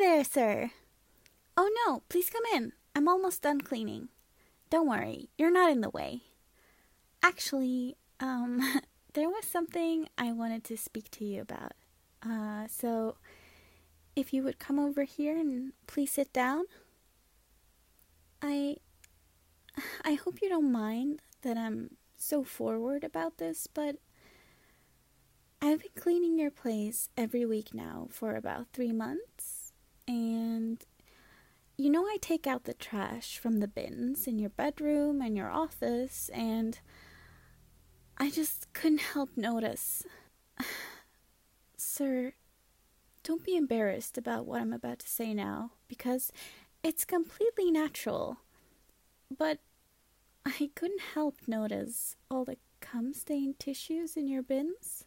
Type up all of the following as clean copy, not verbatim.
there, sir. Oh no, please come in. I'm almost done cleaning. Don't worry, you're not in the way. Actually, there was something I wanted to speak to you about. So if you would come over here and please sit down. I hope you don't mind that I'm so forward about this, but I've been cleaning your place every week now for about 3 months, and you know I take out the trash from the bins in your bedroom and your office, and I just couldn't help notice. Sir, don't be embarrassed about what I'm about to say now, because it's completely natural. But I couldn't help notice all the cum-stained tissues in your bins.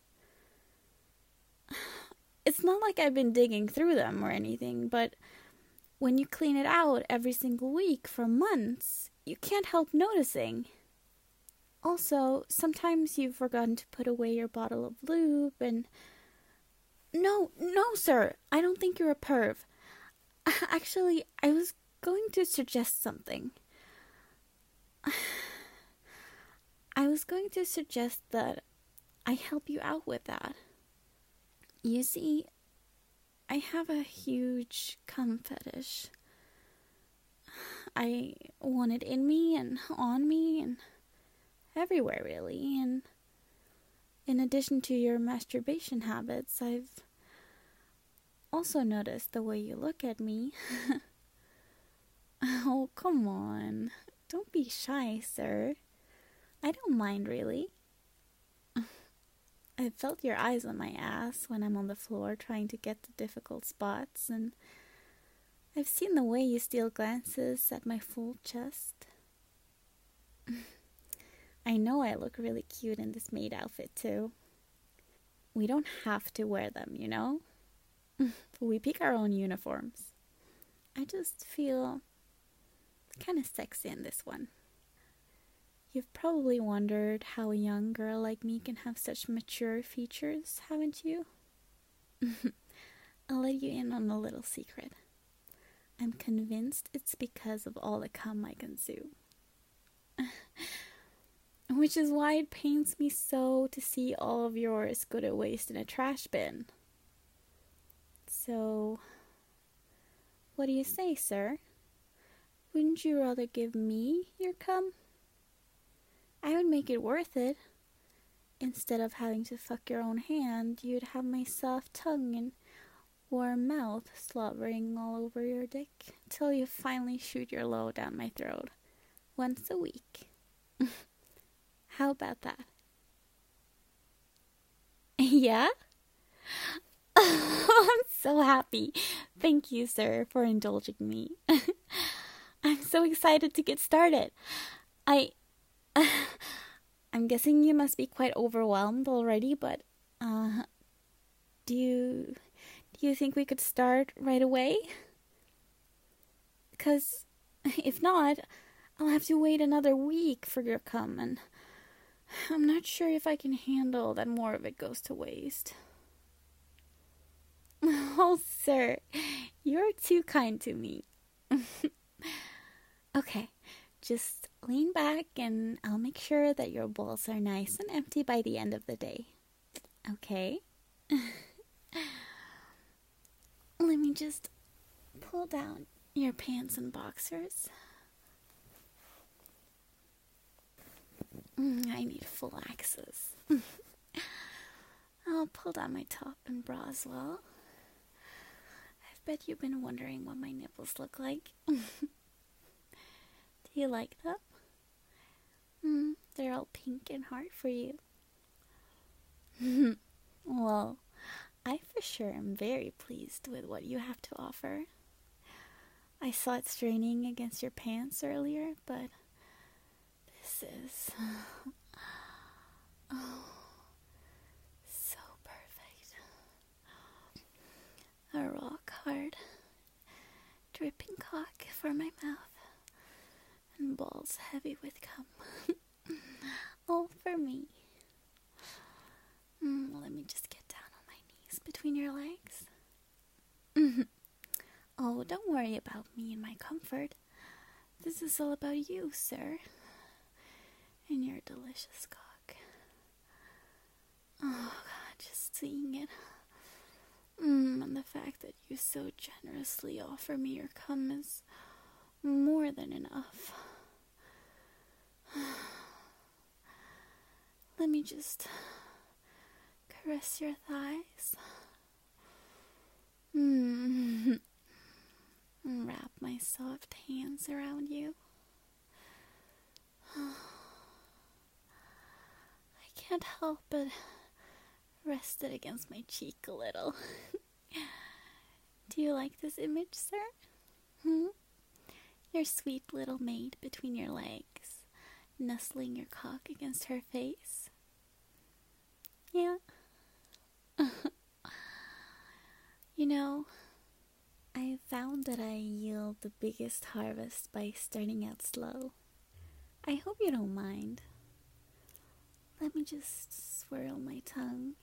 It's not like I've been digging through them or anything, but when you clean it out every single week for months, you can't help noticing. Also, sometimes you've forgotten to put away your bottle of lube and... No, sir, I don't think you're a perv. Actually, I was going to suggest something. I was going to suggest that I help you out with that. You see, I have a huge cum fetish. I want it in me and on me and everywhere, really. And in addition to your masturbation habits, I've also noticed the way you look at me. Oh, come on. Don't be shy, sir. I don't mind, really. I've felt your eyes on my ass when I'm on the floor trying to get the difficult spots, and I've seen the way you steal glances at my full chest. I know I look really cute in this maid outfit, too. We don't have to wear them, you know? We pick our own uniforms. I just feel kind of sexy in this one. You've probably wondered how a young girl like me can have such mature features, haven't you? I'll let you in on a little secret. I'm convinced it's because of all the cum I consume. Which is why it pains me so to see all of yours go to waste in a trash bin. So, what do you say, sir? Wouldn't you rather give me your cum? I would make it worth it. Instead of having to fuck your own hand, you'd have my soft tongue and warm mouth slobbering all over your dick till you finally shoot your load down my throat. Once a week. How about that? Yeah? I'm so happy. Thank you, sir, for indulging me. I'm so excited to get started. I'm guessing you must be quite overwhelmed already, but do you think we could start right away? Because if not, I'll have to wait another week for your cum, and I'm not sure if I can handle that more of it goes to waste. Oh, sir, you're too kind to me. Okay, just lean back and I'll make sure that your balls are nice and empty by the end of the day. Okay? Let me just pull down your pants and boxers. I need full access. I'll pull down my top and bra as well. I bet you've been wondering what my nipples look like. Do you like them? They're all pink and hard for you. Well, I for sure am very pleased with what you have to offer. I saw it straining against your pants earlier, but this is... oh, so perfect. A rock hard, dripping cock for my mouth, and balls heavy with cum. All for me. Let me just get down on my knees between your legs. don't worry about me and my comfort. This is all about you, sir. And your delicious cock. Oh, God, just seeing it. And the fact that you so generously offer me your cum is more than enough. Let me just caress your thighs. Wrap my soft hands around you. I can't help but rest it against my cheek a little. Do you like this image, sir? Your sweet little maid between your legs, nestling your cock against her face. Yeah. You know, I found that I yield the biggest harvest by starting out slow. I hope you don't mind. Let me just swirl my tongue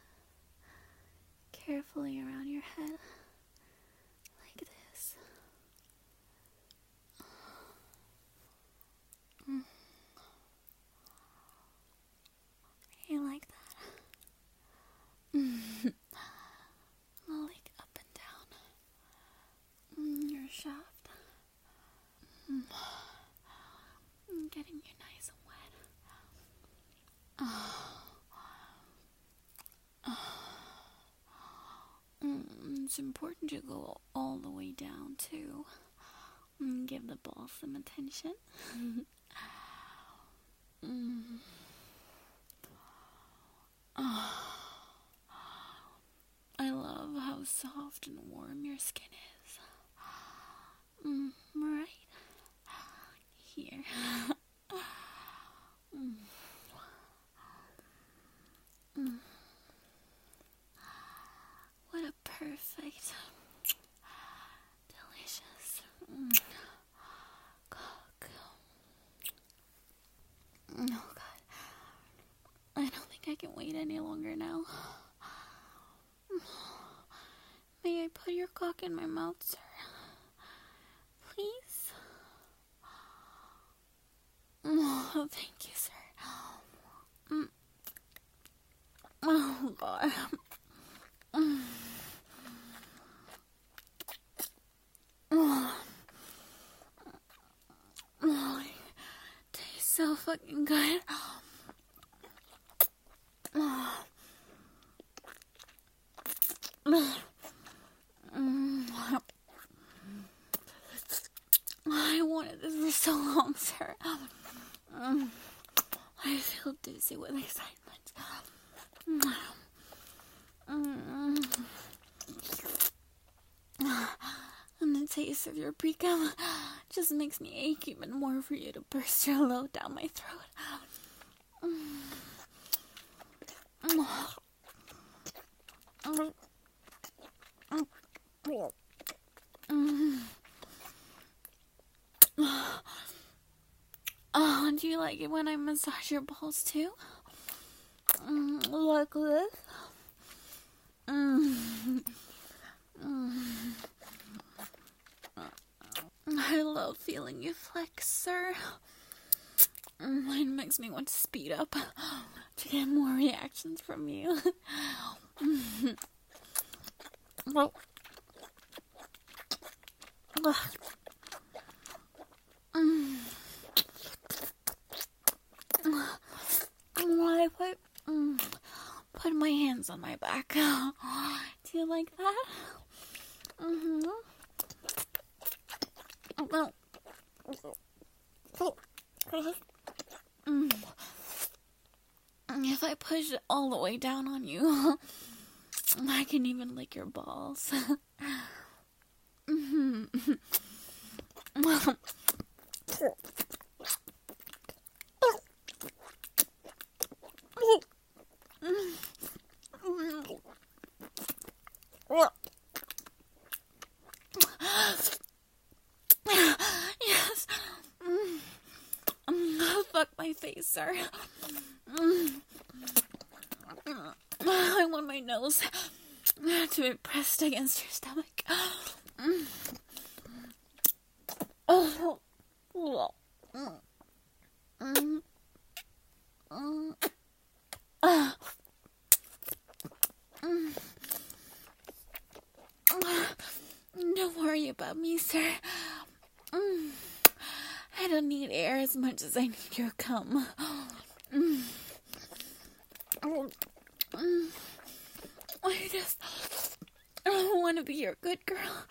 carefully around your head, like this. You like that? Like up and down your shaft. Getting you nice and wet. It's important to go all the way down too. Give the ball some attention. I love how soft and warm your skin is. Right here. What a perfect, delicious cock. Oh, God. I don't think I can wait any longer now. May I put your cock in my mouth, sir? Please? Oh, thank you, sir. Oh, God. Oh, it tastes so fucking good. I wanted this for so long, sir. I feel dizzy with excitement. And the taste of your pre-cum just makes me ache even more for you to burst your load down my throat. Oh, do you like it when I massage your balls too? Like this? I love feeling you flex, sir. It makes me want to speed up to get more reactions from you. Well, I put my hands on my back. Do you like that? If I push it all the way down on you, I can even lick your balls. Yes. Fuck my face, sir. I want my nose to be pressed against your stomach. Oh, don't worry about me, sir. I don't need air as much as I need your cum. I want to be your good girl.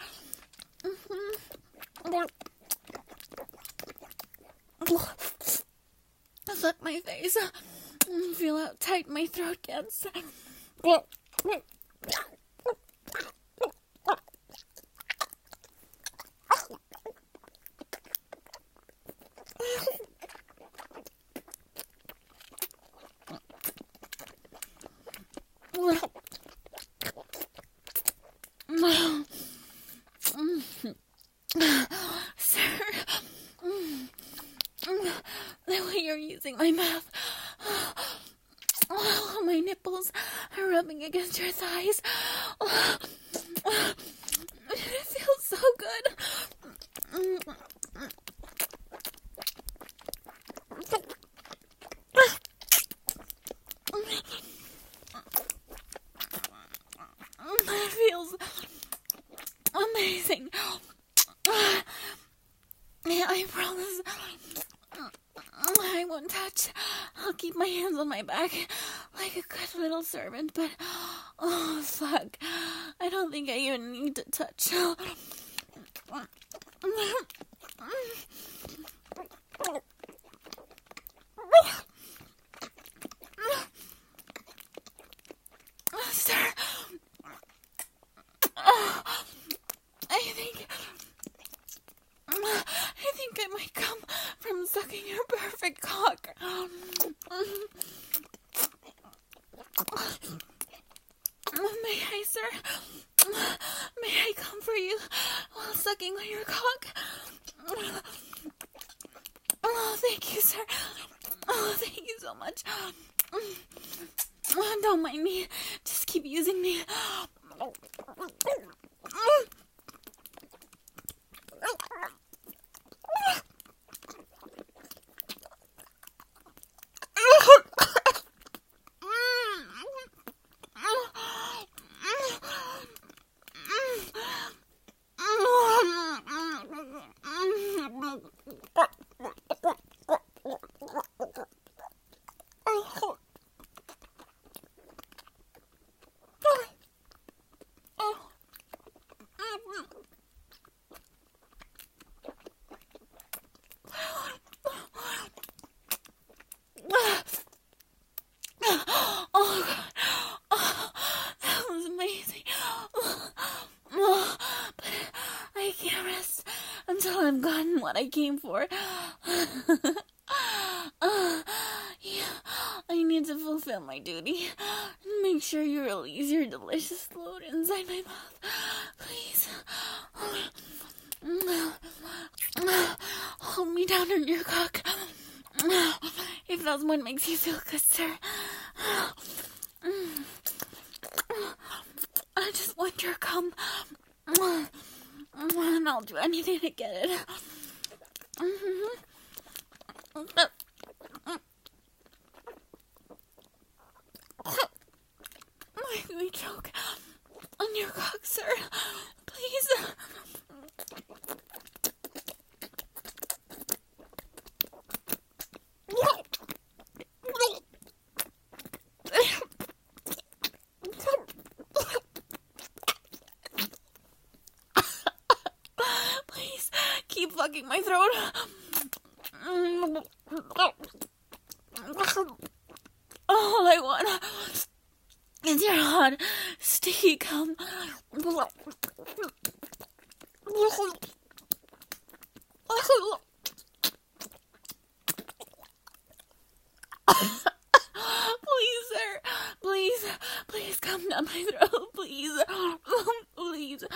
Suck my face. Feel how tight my throat gets. Sir, the way you're using my mouth, my nipples are rubbing against your thighs. It feels so good. It feels amazing. I promise I won't touch. I'll keep my hands on my back like a good little servant, but oh fuck, I don't think I even need to touch. Sir, I think I might come from sucking your perfect cock. May I, sir? May I come for you while sucking on your cock? Oh, thank you, sir. Oh, thank you so much. Don't mind me. Just keep using me. Until I've gotten what I came for. Yeah, I need to fulfill my duty. Make sure you release your delicious load inside my mouth. Please. Hold me down on your cock. If that's what makes you feel good, sir. I just want your cum. And I'll do anything to get it. Make me choke on your cock, sir. Please. Please keep fucking my throat. All I want is your hot, sticky cum. Please, sir. Please come down my throat. Please. Please.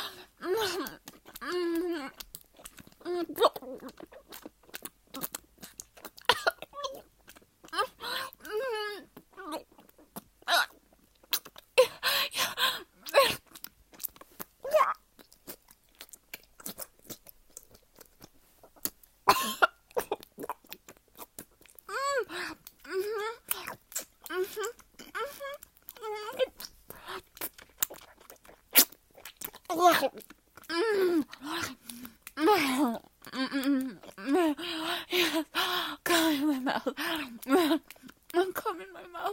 Yes, come in my mouth. Come in my mouth.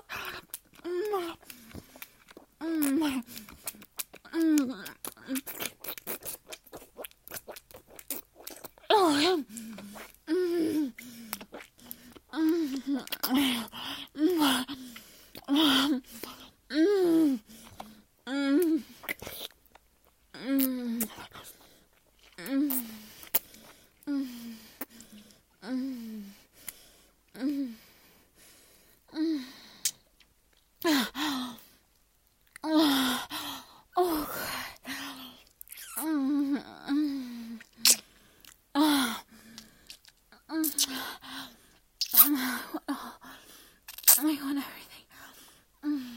I want everything.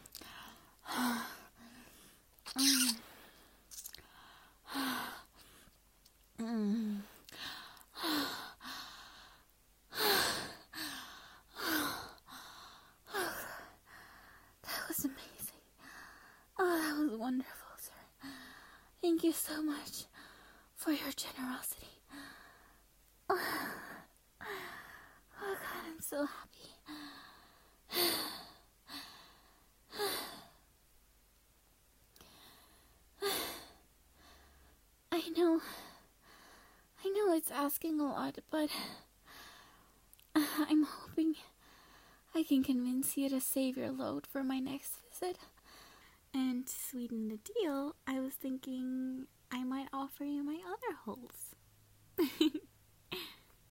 That was amazing. Oh, that was wonderful, sir. Thank you so much for your generosity. Oh, God, I'm so happy. I know it's asking a lot, but I'm hoping I can convince you to save your load for my next visit. And to sweeten the deal, I was thinking I might offer you my other holes.